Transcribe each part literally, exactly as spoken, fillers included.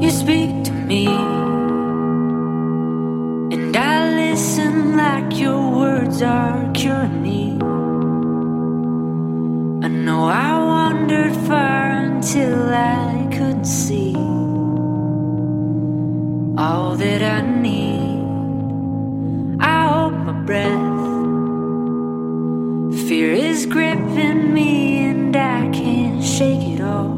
You speak to me, and I listen like your words are curing me. I know I wandered far until I could see all that I need. I hold my breath. Fear is gripping me and I can't shake it off.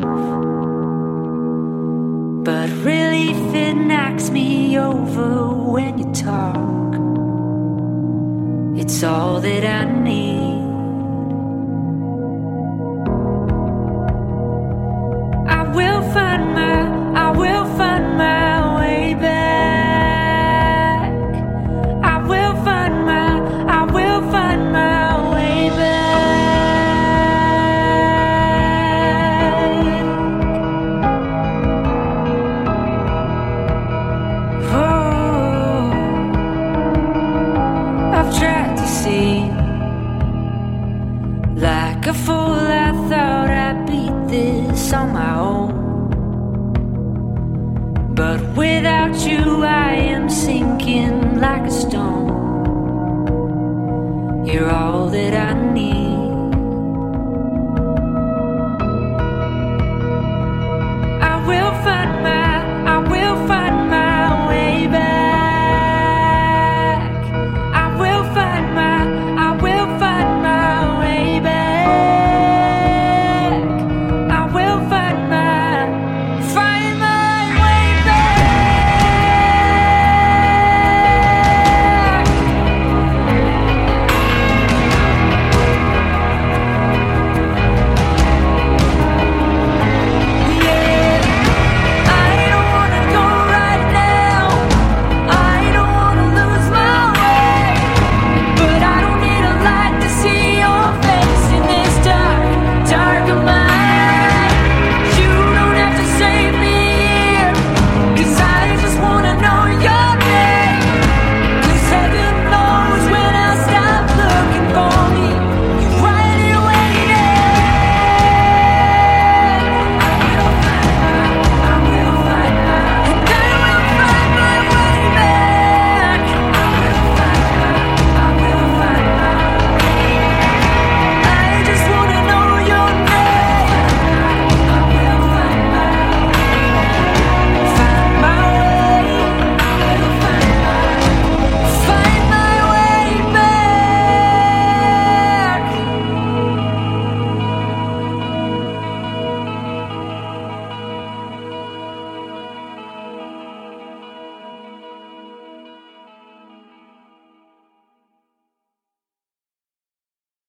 But relief, it knocks me over when you talk. It's all that I need. I will find my, I will find my way back. I will find my, I will find my way back. Like a fool, I thought I'd beat this on my own. But without you, I am sinking like a stone. You're all that I need.